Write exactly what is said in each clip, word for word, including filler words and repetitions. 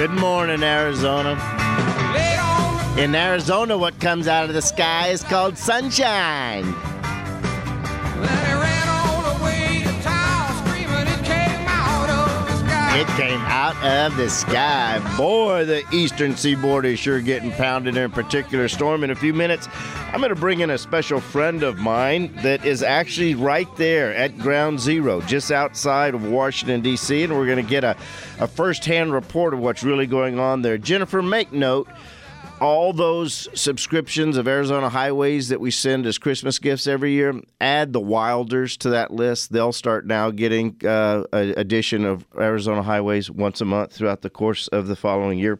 Good morning, Arizona. In Arizona, what comes out of the sky is called sunshine. It came out of the sky. Boy, the eastern seaboard is sure getting pounded in a particular storm. In a few minutes, I'm going to bring in a special friend of mine that is actually right there at Ground Zero, just outside of Washington, D C, and we're going to get a, a first-hand report of what's really going on there. Jennifer, make note, all those subscriptions of Arizona Highways that we send as Christmas gifts every year, add the Wilders to that list. They'll start now getting uh, an edition of Arizona Highways once a month throughout the course of the following year.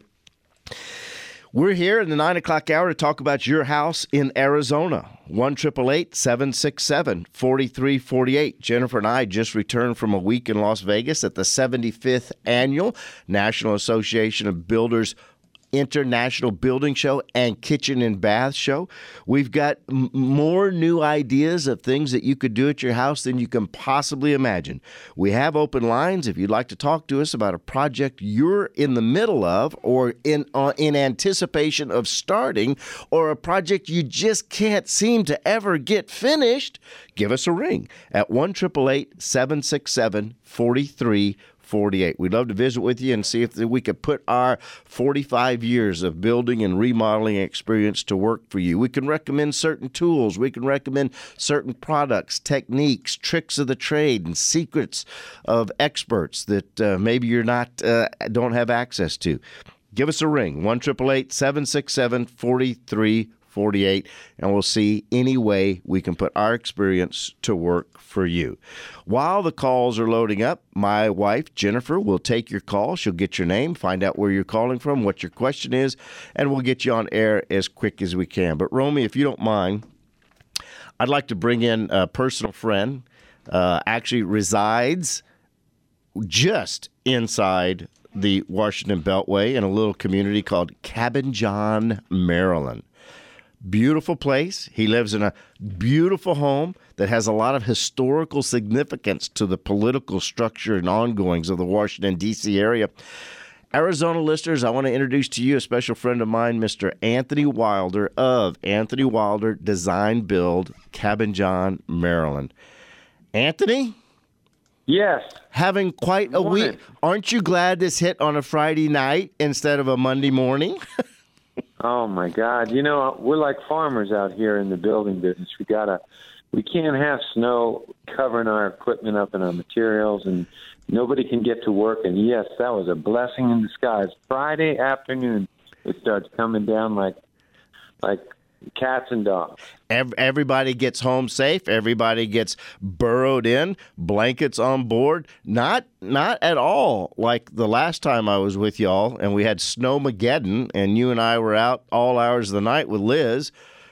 We're here in the nine o'clock hour to talk about your house in Arizona. one eight eight eight, seven six seven, four three four eight. Jennifer and I just returned from a week in Las Vegas at the seventy-fifth Annual National Association of Builders International Building Show and Kitchen and Bath Show. We've got m- more new ideas of things that you could do at your house than you can possibly imagine. We have open lines if you'd like to talk to us about a project you're in the middle of or in uh, in anticipation of starting, or a project you just can't seem to ever get finished. Give us a ring at one eight eight eight, seven six seven, four three forty-eight. We'd love to visit with you and see if we could put our forty-five years of building and remodeling experience to work for you. We can recommend certain tools. We can recommend certain products, techniques, tricks of the trade, and secrets of experts that uh, maybe you're not uh, don't have access to. Give us a ring, one eight eight eight, seven six seven, four three forty-eight, and we'll see any way we can put our experience to work for you. While the calls are loading up, my wife, Jennifer, will take your call. She'll get your name, find out where you're calling from, what your question is, and we'll get you on air as quick as we can. But, Romy, if you don't mind, I'd like to bring in a personal friend, uh, actually resides just inside the Washington Beltway in a little community called Cabin John, Maryland. Beautiful place. He lives in a beautiful home that has a lot of historical significance to the political structure and ongoings of the Washington, D C area. Arizona listeners, I want to introduce to you a special friend of mine, Mister Anthony Wilder of Anthony Wilder Design Build, Cabin John, Maryland. Anthony? Yes. Having quite a week. Aren't you glad this hit on a Friday night instead of a Monday morning? Oh my God! You know, we're like farmers out here in the building business. We gotta, we can't have snow covering our equipment up and our materials, and nobody can get to work. And yes, that was a blessing in disguise. Friday afternoon, it starts coming down like, like cats and dogs. Everybody gets home safe. Everybody gets burrowed in, blankets on board. Not not at all like the last time I was with y'all and we had Snowmageddon and you and I were out all hours of the night with Liz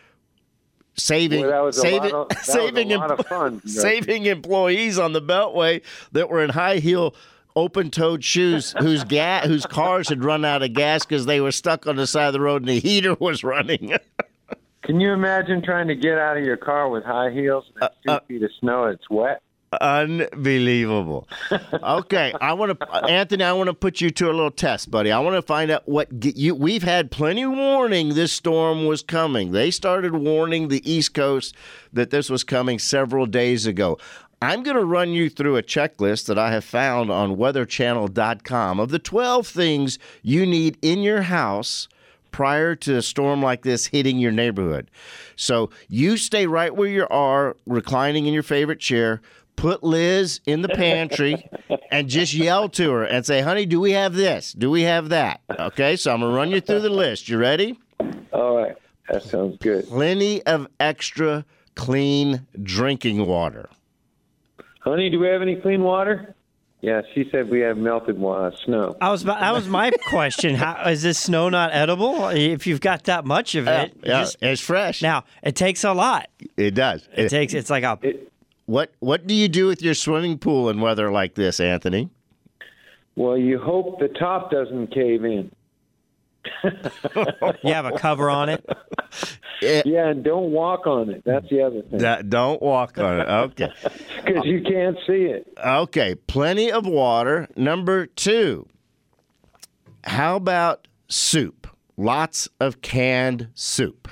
saving Boy, that was a saving lot of, that saving, was a lot of fun. saving employees on the Beltway that were in high heel open-toed shoes whose ga- whose cars had run out of gas because they were stuck on the side of the road and the heater was running. Can you imagine trying to get out of your car with high heels and uh, two uh, feet of snow? It's wet. Unbelievable. Okay, I want to, Anthony. I want to put you to a little test, buddy. I want to find out what get you. We've had plenty of warning this storm was coming. They started warning the East Coast that this was coming several days ago. I'm going to run you through a checklist that I have found on weather channel dot com of the twelve things you need in your house prior to a storm like this hitting your neighborhood. So you stay right where you are, reclining in your favorite chair. Put Liz in the pantry and just yell to her and say, honey, do we have this? Do we have that? Okay, so I'm going to run you through the list. You ready? All right. That sounds good. Plenty of extra clean drinking water. Honey, do we have any clean water? Yeah, she said we have melted uh, snow. I was that was my question. How is this snow not edible? If you've got that much of it, yeah, yeah just, it's fresh. Now it takes a lot. It does. It, it takes. It's like a. It, what What do you do with your swimming pool in weather like this, Anthony? Well, you hope the top doesn't cave in. You have a cover on it. It, yeah, and don't walk on it. That's the other thing. That, don't walk on it. Okay. Because you can't see it. Okay. Plenty of water. Number two, how about soup? Lots of canned soup.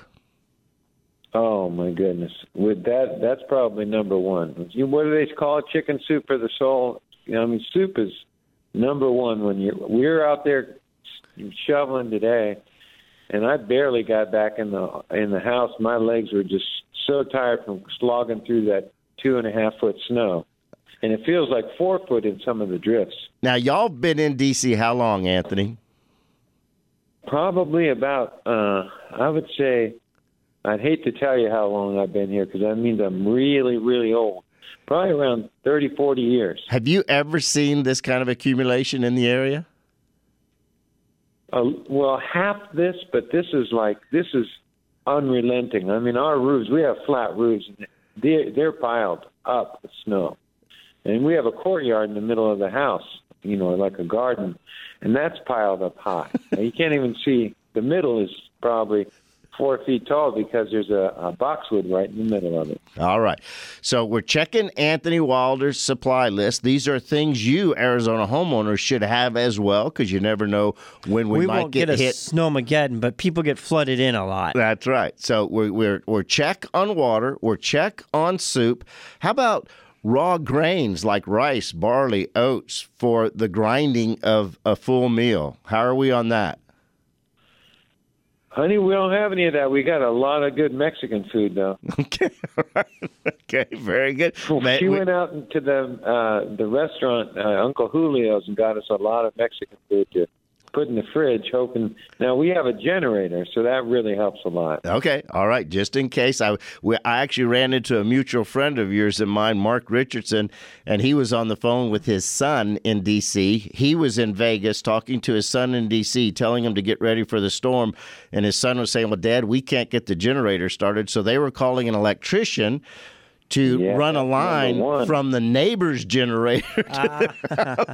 Oh my goodness! With that, that's probably number one. You, what do they call it? Chicken soup for the soul. You know, I mean, soup is number one. When you we're out there shoveling today, and I barely got back in the in the house. My legs were just so tired from slogging through that two and a half foot snow, and it feels like four foot in some of the drifts. Now, y'all been in D C how long, Anthony? Probably about, uh, I would say, I'd hate to tell you how long I've been here because that means I'm really, really old. Probably around thirty, forty years. Have you ever seen this kind of accumulation in the area? Uh, well, half this, but this is like, this is unrelenting. I mean, our roofs, we have flat roofs, and they're, they're piled up with snow. And we have a courtyard in the middle of the house, you know, like a garden, and that's piled up high. Now, you can't even see, the middle is probably four feet tall because there's a, a boxwood right in the middle of it. All right. So we're checking Anthony Wilder's supply list. These are things you, Arizona homeowners, should have as well because you never know when we, we might won't get, get a hit. snowmageddon, but people get flooded in a lot. That's right. So we're, we're, we're check on water. We're check on soup. How about raw grains like rice, barley, oats for the grinding of a full meal? How are we on that? Honey, we don't have any of that. We got a lot of good Mexican food, though. Okay, okay, very good. She we, went out into the uh, the restaurant, uh, Uncle Julio's, and got us a lot of Mexican food to put in the fridge, hoping. Now, we have a generator, so that really helps a lot. Okay, all right, just in case. I, we, I actually ran into a mutual friend of yours and mine, Mark Richardson, and he was on the phone with his son in D C He was in Vegas talking to his son in D C, telling him to get ready for the storm, and his son was saying, well, Dad, we can't get the generator started, so they were calling an electrician to yeah, run a line from the neighbor's generator to Ah. their house.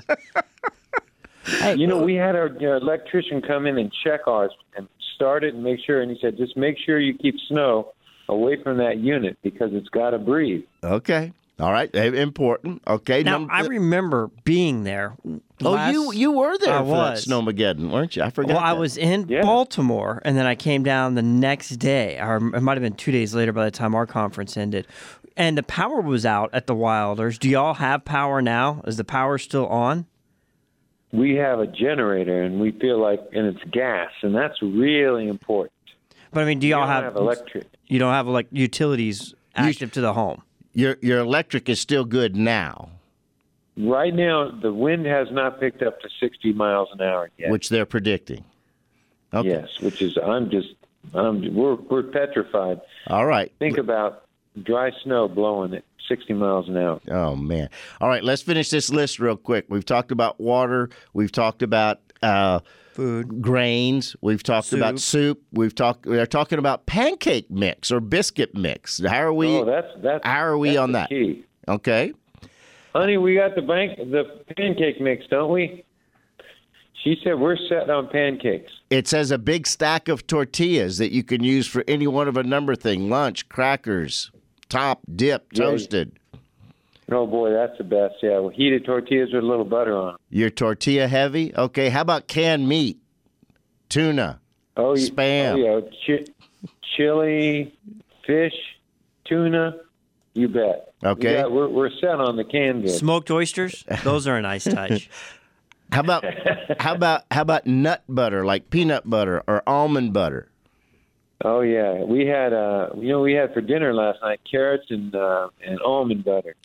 Hey, you know, we had our uh, electrician come in and check ours and start it and make sure. And he said, just make sure you keep snow away from that unit because it's got to breathe. Okay. All right. Important. Okay. Now, Num- I remember being there. Oh, last- you you were there I for was. that Snowmageddon, weren't you? I forgot. Well, I that. was in Yeah. Baltimore, and then I came down the next day. Or it might have been two days later by the time our conference ended. And the power was out at the Wilders. Do y'all have power now? Is the power still on? We have a generator, and we feel like, and it's gas, and that's really important. But I mean, do You y'all don't have, have electric. You don't have like utilities active to the home. Your your electric is still good now, Right now, the wind has not picked up to sixty miles an hour yet. which they're predicting. Okay. Yes, which is I'm just I'm we're we're petrified. All right. Think about dry snow blowing at sixty miles an hour. Oh man. All right. Let's finish this list real quick. We've talked about water. We've talked about uh, Food. grains. We've talked Soup. about soup. We've talked. We're talking about pancake mix or biscuit mix. How are we? Oh, that's that's how are we that's on the that? Key. Okay. Honey, we got the bank the pancake mix, don't we? She said we're set on pancakes. It says a big stack of tortillas that you can use for any one of a number thing: lunch, crackers, top, dip, Yeah. toasted. Oh boy, that's the best. Yeah, well, heated tortillas with a little butter on them. Your tortilla heavy? Okay. How about canned meat, tuna, Oh, you- spam? Oh, yeah, Chi- chili, fish, tuna. You bet. Okay. We got, we're we're set on the canned goods. Smoked oysters? Those are a nice touch. How about how about how about nut butter, like peanut butter or almond butter? Oh yeah, we had uh, you know, we had for dinner last night carrots and uh, and almond butter.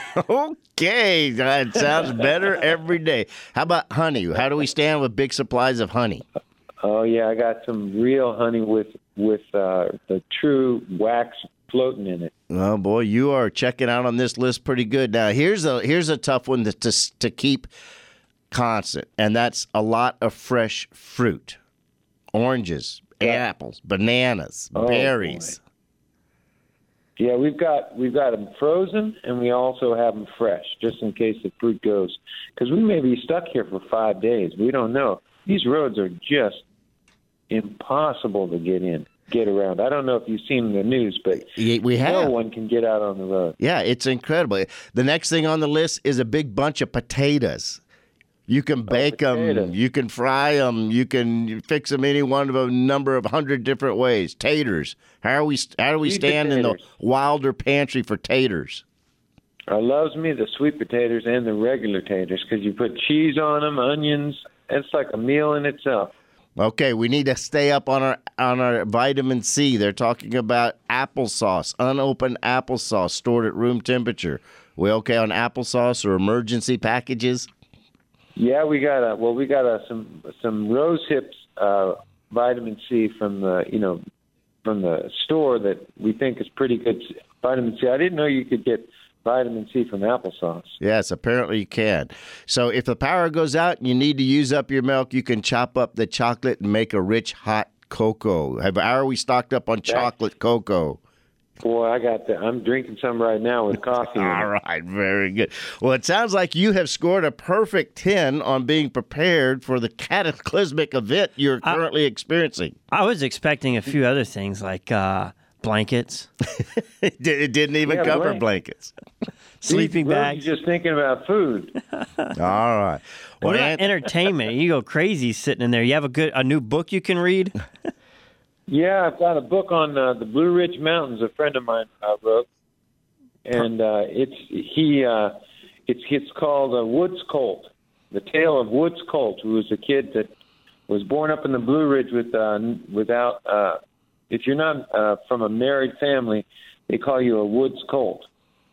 Okay, that sounds better every day. How about honey? How do we stand with big supplies of honey? Oh yeah, I got some real honey with with uh, the true wax floating in it. Oh boy, you are checking out on this list pretty good. Now here's a here's a tough one to to, to keep constant, and that's a lot of fresh fruit, oranges, Yeah. apples, bananas, Oh, berries. Yeah, we've got we've got them frozen, and we also have them fresh, just in case the fruit goes. Because we may be stuck here for five days. We don't know. These roads are just impossible to get in, get around. I don't know if you've seen the news, but Yeah, we have. no one can get out on the road. Yeah, it's incredible. The next thing on the list is a big bunch of potatoes. You can bake them, potatoes. you can fry them, you can fix them any one of a number of hundred different ways. Taters. How are we? How do we Sweet stand in the potatoes. Wilder pantry for taters? I loves me the sweet potatoes and the regular taters because you put cheese on them, onions. It's like a meal in itself. Okay, we need to stay up on our on our vitamin C. They're talking about applesauce, unopened applesauce stored at room temperature. We okay on applesauce or emergency packages? Yeah, we got a well, we got a, some some rose hips uh, vitamin C from the you know from the store that we think is pretty good vitamin C. I didn't know you could get vitamin C from applesauce. Yes, apparently you can. So if the power goes out and you need to use up your milk, you can chop up the chocolate and make a rich hot cocoa. Have how are we stocked up on chocolate cocoa? Boy, I got that. I'm drinking some right now with coffee. in it. All right, very good. Well, it sounds like you have scored a perfect ten on being prepared for the cataclysmic event you're currently I, experiencing. I was expecting a few other things like uh, blankets. it, did, it didn't even Yeah, cover blank. blankets. Sleeping See, Rose bags. is just thinking about food. All right. Well, What about Ant- entertainment? You go crazy sitting in there. You have a good a new book you can read? Yeah, I've got a book on uh, the Blue Ridge Mountains. A friend of mine uh, wrote, and uh, it's he. Uh, it's it's called uh, Woods Colt, the tale of Woods Colt, who was a kid that was born up in the Blue Ridge with uh, without. Uh, if you're not uh, from a married family, they call you a Woods Colt.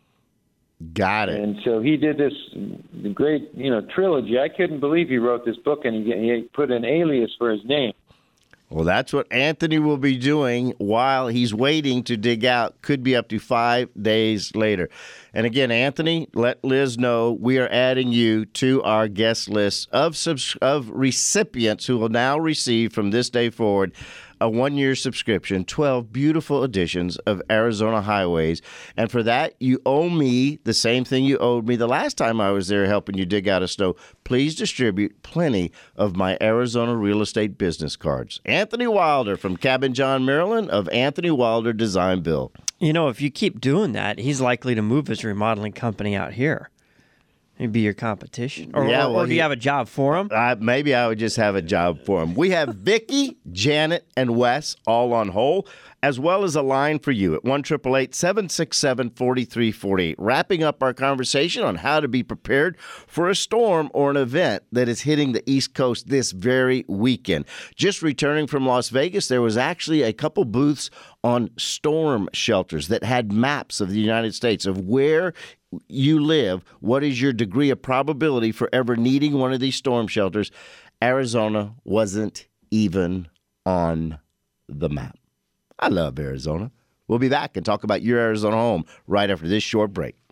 Got it. And so he did this great, you know, trilogy. I couldn't believe he wrote this book, and he, he put an alias for his name. Well, that's what Anthony will be doing while he's waiting to dig out. Could be up to five days later. And again, Anthony, let Liz know we are adding you to our guest list of subs- of recipients who will now receive from this day forward a one-year subscription, twelve beautiful editions of Arizona Highways. And for that, you owe me the same thing you owed me the last time I was there helping you dig out of snow. Please distribute plenty of my Arizona real estate business cards. Anthony Wilder from Cabin John, Maryland of Anthony Wilder Design Build. You know, if you keep doing that, he's likely to move his remodeling company out here. He'd be your competition. Or, Yeah, or, well, or do he- you have a job for him? Uh, maybe I would just have a job for him. We have Vicky, Janet, and Wes all on hold, as well as a line for you at one eight eight eight, seven six seven, four three four eight. Wrapping up our conversation on how to be prepared for a storm or an event that is hitting the East Coast this very weekend. Just returning from Las Vegas, there was actually a couple booths on storm shelters that had maps of the United States of where you live, what is your degree of probability for ever needing one of these storm shelters. Arizona wasn't even on the map. I love Arizona. We'll be back and talk about your Arizona home right after this short break.